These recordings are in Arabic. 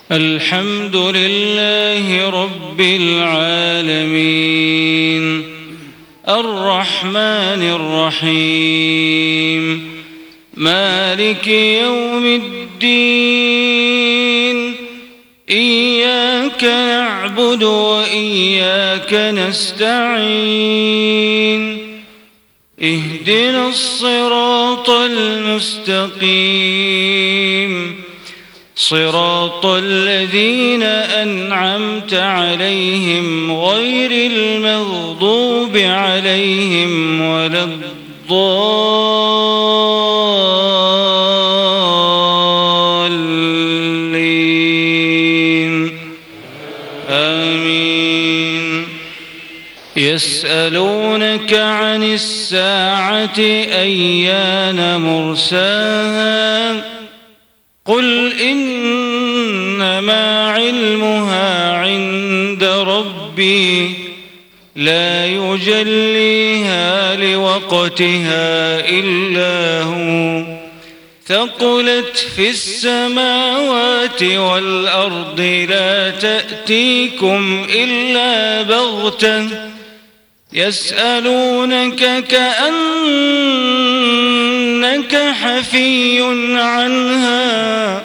الحمد لله رب العالمين الرحمن الرحيم مالك يوم الدين إياك نعبد وإياك نستعين اهدنا الصراط المستقيم صراط الذين أنعمت عليهم غير المغضوب عليهم ولا الضالين آمين. يسألونك عن الساعة أيان مرساها قل إنما علمها عند ربي لا يجليها لوقتها إلا هو ثقلت في السماوات والأرض لا تأتيكم إلا بغتة يسألونك كأنك حفي عنها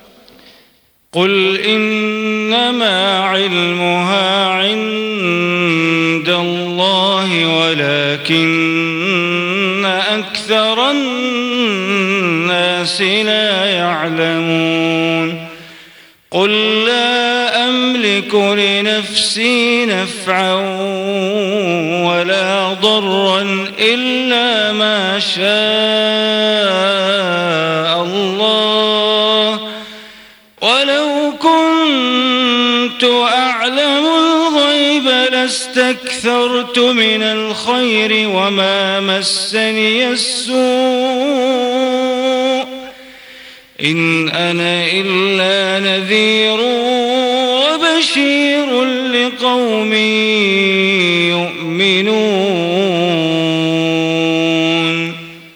قل إنما علمها عند الله ولكن أكثر الناس لا يعلمون قل لا أملك لنفسي نفعا ولا ضرا إلا ما شاء الله ولو كنت أعلم الغيب لاستكثرت من الخير وما مسني السوء إن أنا إلا نذير وبشير لقوم يؤمنون.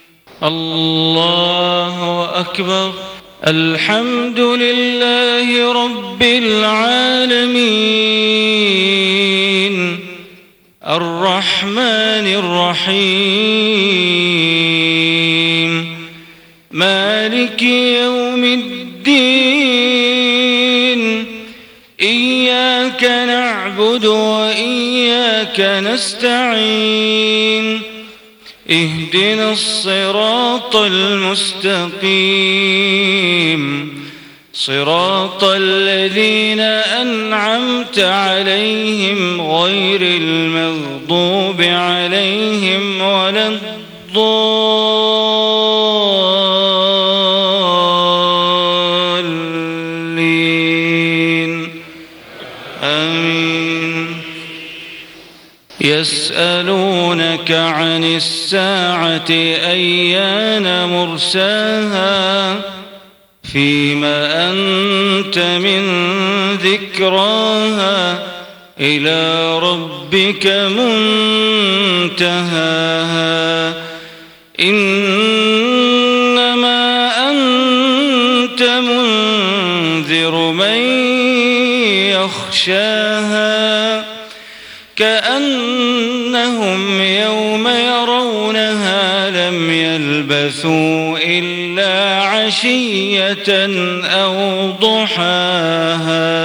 الله أكبر. الحمد لله رب العالمين الرحمن الرحيم مالك يوم الدين إياك نعبد وإياك نستعين اهدنا الصراط المستقيم صراط الذين أنعمت عليهم غير المغضوب عليهم ولا الضالين آمين. يسألونك عن الساعة أيان مرساها فيما أنت من ذكراها إلى ربك منتهاها إنما أنت منذر من يخشاها كأنهم يوم يرونها لم يلبثوا إلا عشية أو ضحاها.